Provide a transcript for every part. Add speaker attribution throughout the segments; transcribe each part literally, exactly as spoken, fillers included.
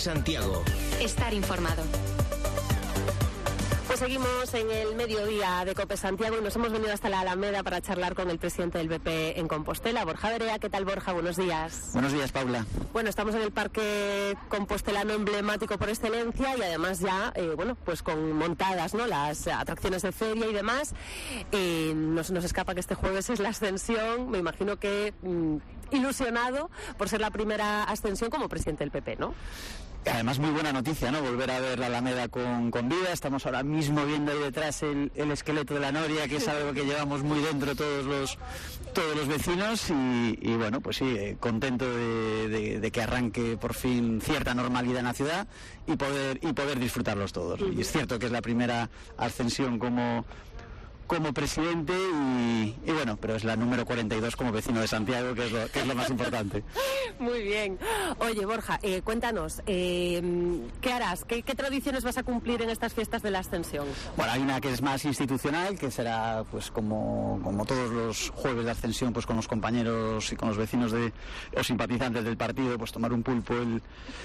Speaker 1: Santiago.
Speaker 2: Estar informado.
Speaker 3: Pues seguimos en el mediodía de COPE Santiago y nos hemos venido hasta la Alameda para charlar con el presidente del B P en Compostela, Borja Verea. ¿Qué tal, Borja? Buenos días.
Speaker 4: Buenos días, Paula.
Speaker 3: Bueno, estamos en el parque compostelano emblemático por excelencia y además ya, eh, bueno, pues con montadas, ¿no?, las atracciones de feria y demás. Eh, nos, nos escapa que este jueves es la ascensión. Me imagino que mmm, ilusionado por ser la primera ascensión como presidente del P P, ¿no?
Speaker 4: Además, muy buena noticia, ¿no? Volver a ver la Alameda con, con vida. Estamos ahora mismo viendo ahí detrás el, el esqueleto de la noria, que es algo que llevamos muy dentro todos los todos los vecinos y, y bueno, pues sí, eh, contento de, de, de que arranque por fin cierta normalidad en la ciudad y poder y poder disfrutarlos todos. Y es cierto que es la primera ascensión como como presidente y, y bueno, pero es la número cuarenta y dos como vecino de Santiago, que es lo, que es lo más importante.
Speaker 3: Muy bien. Oye, Borja, eh, cuéntanos, eh, ¿qué harás? ¿Qué, ¿Qué tradiciones vas a cumplir en estas fiestas de la Ascensión?
Speaker 4: Bueno, hay una que es más institucional, que será pues como, como todos los jueves de Ascensión, pues con los compañeros y con los vecinos de los simpatizantes del partido, pues tomar un pulpo el,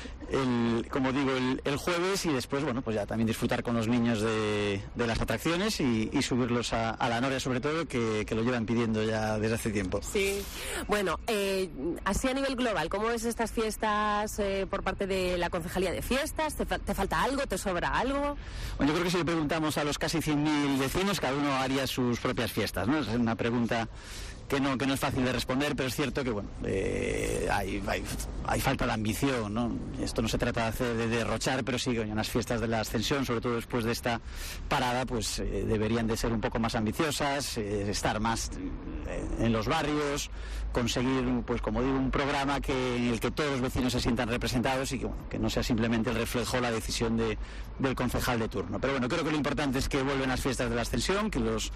Speaker 4: el como digo, el, el jueves y después, bueno, pues ya también disfrutar con los niños de, de las atracciones y, y subirlos a, a la noria, sobre todo, que, que lo llevan pidiendo ya desde hace tiempo.
Speaker 3: Sí. Bueno, eh, así a nivel global, ¿cómo ves estas fiestas eh, por parte de la Concejalía de Fiestas? ¿Te, fa- ¿Te falta algo? ¿Te sobra algo?
Speaker 4: Bueno, yo creo que si le preguntamos a los casi cien mil vecinos, cada uno haría sus propias fiestas, ¿no? Es una pregunta que no que no es fácil de responder, pero es cierto que bueno, eh, hay, hay, hay falta de ambición, ¿no? Esto no se trata de hacer de derrochar, pero sí, en las fiestas de la Ascensión, sobre todo después de esta parada, pues eh, deberían de ser un poco más ambiciosas, eh, estar más eh, en los barrios, conseguir, pues como digo, un programa que en el que todos los vecinos se sientan representados y que, bueno, que no sea simplemente el reflejo o la decisión de, del concejal de turno. Pero bueno, creo que lo importante es que vuelven las fiestas de la Ascensión, que los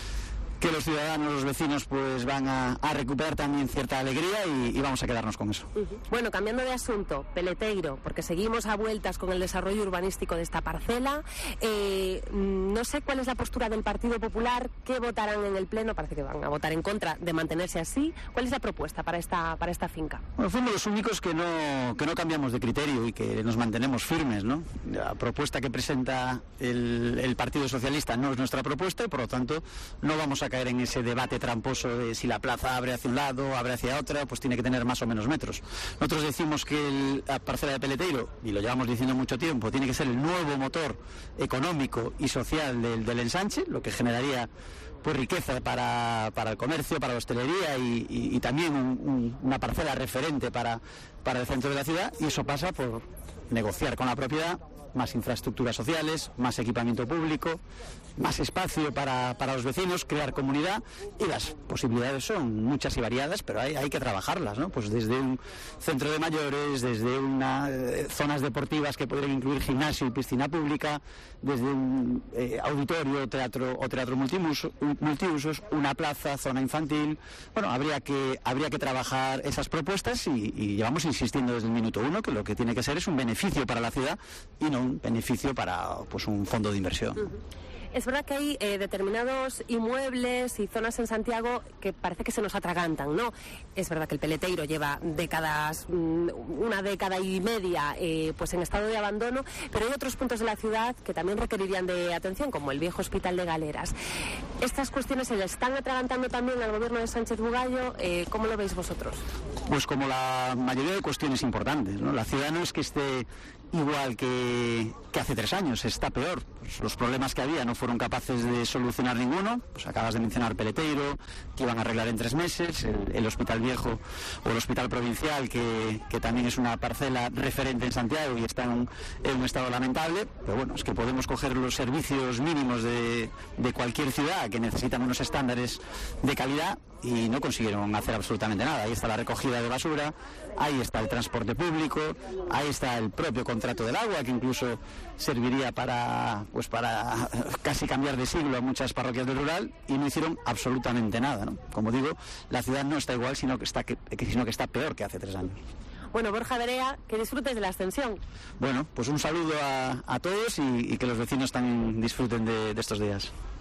Speaker 4: que los ciudadanos, los vecinos, pues van a, a recuperar también cierta alegría y, y vamos a quedarnos con eso.
Speaker 3: Uh-huh. Bueno, cambiando de asunto, Peleteiro, porque seguimos a vueltas con el desarrollo urbanístico de esta parcela. Eh, no sé cuál es la postura del Partido Popular, qué votarán en el Pleno, parece que van a votar en contra de mantenerse así. ¿Cuál es la propuesta para esta para esta finca?
Speaker 4: Bueno, fuimos los únicos que no, que no cambiamos de criterio y que nos mantenemos firmes, ¿no? La propuesta que presenta el, el Partido Socialista no es nuestra propuesta y por lo tanto no vamos a caer en ese debate tramposo de si la plaza abre hacia un lado o abre hacia otra, pues tiene que tener más o menos metros. Nosotros decimos que el, la parcela de Peleteiro, y lo llevamos diciendo mucho tiempo, tiene que ser el nuevo motor económico y social del, del ensanche, lo que generaría pues riqueza para, para el comercio, para la hostelería y, y, y también un, un, una parcela referente para, para el centro de la ciudad, y eso pasa por negociar con la propiedad más infraestructuras sociales, más equipamiento público, más espacio para, para los vecinos, crear comunidad, y las posibilidades son muchas y variadas, pero hay, hay que trabajarlas, ¿no? Pues desde un centro de mayores, desde unas eh, zonas deportivas que podrían incluir gimnasio y piscina pública, desde un eh, auditorio, teatro o teatro multiuso, multiusos, una plaza, zona infantil. Bueno, habría que habría que trabajar esas propuestas y, y llevamos insistiendo desde el minuto uno que lo que tiene que ser es un beneficio para la ciudad y no un beneficio para pues un fondo de inversión.
Speaker 3: Uh-huh. Es verdad que hay eh, determinados inmuebles y zonas en Santiago que parece que se nos atragantan, ¿no? Es verdad que el Peleteiro lleva décadas, mmm, una década y media, eh, pues en estado de abandono, pero hay otros puntos de la ciudad que también requerirían de atención, como el viejo Hospital de Galeras. ¿Estas cuestiones se le están atragantando también al gobierno de Sánchez Bugallo? Eh, ¿Cómo lo veis vosotros?
Speaker 4: Pues como la mayoría de cuestiones importantes, ¿no? La ciudad no es que esté igual que, que hace tres años, está peor. Pues los problemas que había no fueron capaces de solucionar ninguno. Pues acabas de mencionar Peleteiro, que iban a arreglar en tres meses, el, el Hospital Viejo o el Hospital Provincial, que, que también es una parcela referente en Santiago y está en un, en un estado lamentable. Pero bueno, es que podemos coger los servicios mínimos de, de cualquier ciudad que necesitan unos estándares de calidad y no consiguieron hacer absolutamente nada. Ahí está la recogida de basura, ahí está el transporte público, ahí está el propio contrato del agua, que incluso serviría para pues para casi cambiar de siglo a muchas parroquias del rural, y no hicieron absolutamente nada, ¿no? Como digo, la ciudad no está igual, sino que está que, sino que está peor que hace tres años.
Speaker 3: Bueno, Borja Verea, que disfrutes de la Ascensión.
Speaker 4: Bueno, pues un saludo a, a todos y, y que los vecinos también disfruten de, de estos días.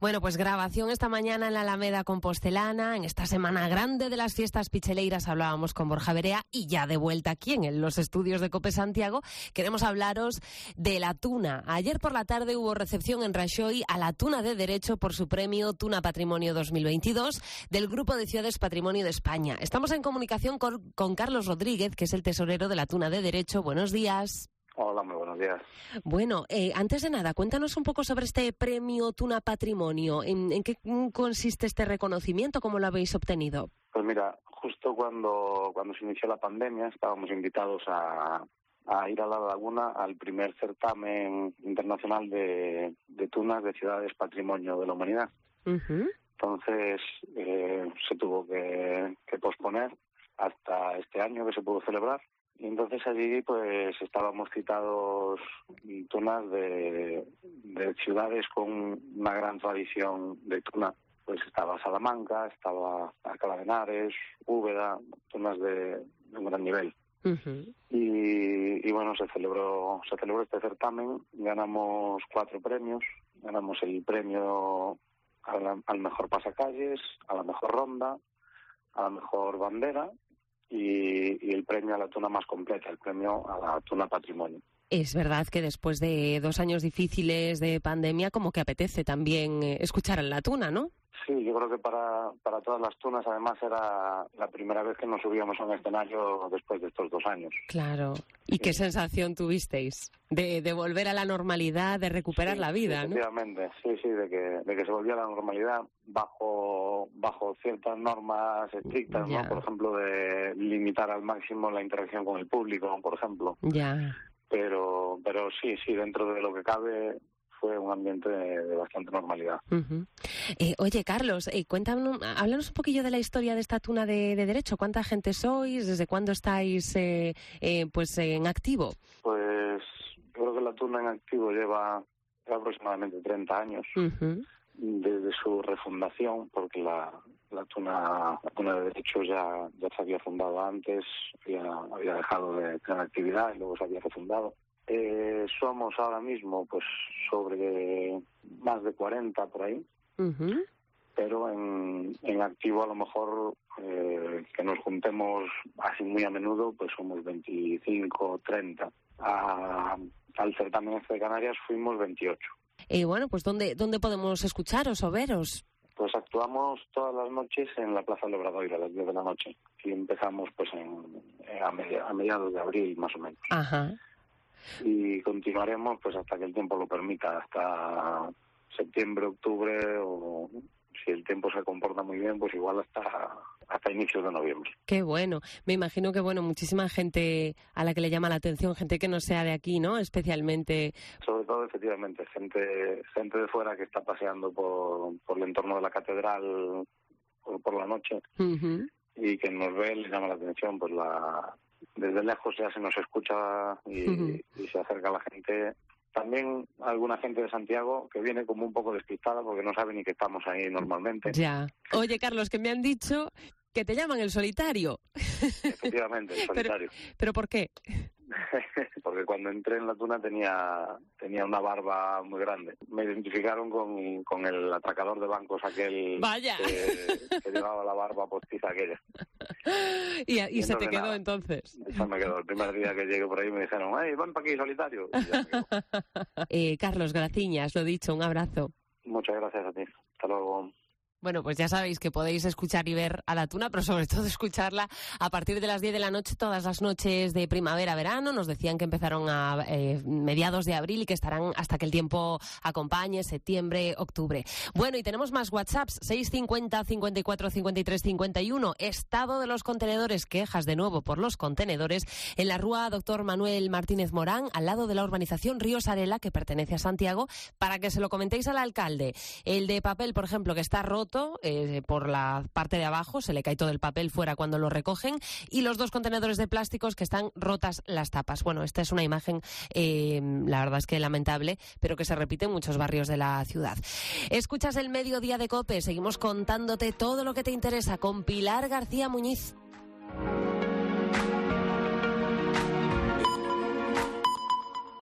Speaker 3: Bueno, pues grabación esta mañana en la Alameda Compostelana, en esta semana grande de las fiestas picheleiras hablábamos con Borja Berea y ya de vuelta aquí en los estudios de COPE Santiago queremos hablaros de la tuna. Ayer por la tarde hubo recepción en Raxoi a la tuna de Derecho por su premio Tuna Patrimonio dos mil veintidós del Grupo de Ciudades Patrimonio de España. Estamos en comunicación con, con Carlos Rodríguez, que es el tesorero de la tuna de Derecho. Buenos días.
Speaker 1: Hola, muy buenos días.
Speaker 3: Bueno, eh, antes de nada, cuéntanos un poco sobre este premio Tuna Patrimonio. ¿En, en qué consiste este reconocimiento? ¿Cómo lo habéis obtenido?
Speaker 1: Pues mira, justo cuando, cuando se inició la pandemia estábamos invitados a, a ir a la laguna al primer certamen internacional de, de tunas de ciudades Patrimonio de la Humanidad. Uh-huh. Entonces eh, se tuvo que, que posponer hasta este año que se pudo celebrar. Y entonces allí pues estábamos citados tunas de, de ciudades con una gran tradición de tuna. Pues estaba Salamanca, estaba Alcalá de Henares, Úbeda, tunas de, de un gran nivel. Uh-huh. Y, y bueno, se celebró se celebró este certamen, ganamos cuatro premios, ganamos el premio al, al mejor pasacalles, a la mejor ronda, a la mejor bandera, Y, y el premio a la tuna más completa, el premio a la tuna patrimonio.
Speaker 3: Es verdad que después de dos años difíciles de pandemia, como que apetece también escuchar a la tuna, ¿no?
Speaker 1: Sí, yo creo que para, para todas las tunas, además, era la primera vez que nos subíamos a un escenario después de estos dos años.
Speaker 3: Claro. ¿Y sí. qué sensación tuvisteis? De, de volver a la normalidad, de recuperar
Speaker 1: sí,
Speaker 3: la vida,
Speaker 1: sí, efectivamente, ¿no? Sí, sí, de que, de que se volvía a la normalidad bajo, bajo ciertas normas estrictas, ya. ¿no? Por ejemplo, de limitar al máximo la interacción con el público, por ejemplo.
Speaker 3: Ya.
Speaker 1: Pero, pero sí, sí, dentro de lo que cabe fue un ambiente de, de bastante normalidad.
Speaker 3: Uh-huh. Eh, oye, Carlos, eh, cuéntanos, háblanos un poquillo de la historia de esta tuna de, de Derecho. ¿Cuánta gente sois? ¿Desde cuándo estáis eh, eh, pues en activo?
Speaker 1: Pues yo creo que la tuna en activo lleva, lleva aproximadamente treinta años. Uh-huh. Desde su refundación, porque la, la tuna la tuna de Derecho ya, ya se había fundado antes, había, había dejado de tener actividad y luego se había refundado. Eh, somos ahora mismo pues sobre más de cuarenta por ahí, uh-huh. pero en, en activo a lo mejor eh, que nos juntemos así muy a menudo pues somos veinticinco, treinta. A, al certamen este de Canarias fuimos veintiocho.
Speaker 3: Y eh, bueno, pues ¿dónde, ¿dónde podemos escucharos o veros?
Speaker 1: Pues actuamos todas las noches en la Plaza del Obradoiro a las diez de la noche y empezamos pues en, en a, media, a mediados de abril más o menos.
Speaker 3: Ajá.
Speaker 1: Y continuaremos pues hasta que el tiempo lo permita, hasta septiembre, octubre, o si el tiempo se comporta muy bien, pues igual hasta hasta inicios de noviembre.
Speaker 3: Qué bueno. Me imagino que bueno, muchísima gente a la que le llama la atención, gente que no sea de aquí, ¿no? Especialmente.
Speaker 1: Sobre todo, efectivamente, gente gente de fuera que está paseando por, por el entorno de la catedral por, por la noche, uh-huh. y que nos ve, le llama la atención, pues la desde lejos ya se nos escucha y, uh-huh. y se acerca la gente. También alguna gente de Santiago que viene como un poco despistada porque no sabe ni que estamos ahí normalmente.
Speaker 3: Ya. Oye, Carlos, que me han dicho que te llaman el solitario.
Speaker 1: Efectivamente, el solitario.
Speaker 3: ¿Pero, ¿pero por qué?
Speaker 1: Porque cuando entré en la tuna tenía tenía una barba muy grande. Me identificaron con, con el atracador de bancos aquel.
Speaker 3: Vaya.
Speaker 1: Que, que llevaba la barba postiza aquella.
Speaker 3: Y, y, y se te quedó nada. Entonces.
Speaker 1: Eso me quedó. El primer día que llegué por ahí me dijeron, ¡ay, ven para aquí, solitario! Y ya me
Speaker 3: eh, Carlos, graciñas, lo dicho, un abrazo.
Speaker 1: Muchas gracias a ti. Hasta luego.
Speaker 3: Bueno, pues ya sabéis que podéis escuchar y ver a la tuna, pero sobre todo escucharla a partir de las diez de la noche, todas las noches de primavera-verano. Nos decían que empezaron a eh, mediados de abril y que estarán hasta que el tiempo acompañe, septiembre, octubre. Bueno, y tenemos más WhatsApps, seis cincuenta, cincuenta y cuatro, cincuenta y tres, cincuenta y uno. Estado de los contenedores, quejas de nuevo por los contenedores en la Rúa Doctor Manuel Martínez Morán, al lado de la urbanización Ríos Arela, que pertenece a Santiago, para que se lo comentéis al alcalde. El de papel, por ejemplo, que está roto, Eh, por la parte de abajo, se le cae todo el papel fuera cuando lo recogen, y los dos contenedores de plásticos que están rotas las tapas. Bueno, esta es una imagen, eh, la verdad es que lamentable, pero que se repite en muchos barrios de la ciudad. Escuchas el Mediodía de COPE, seguimos contándote todo lo que te interesa con Pilar García Muñiz.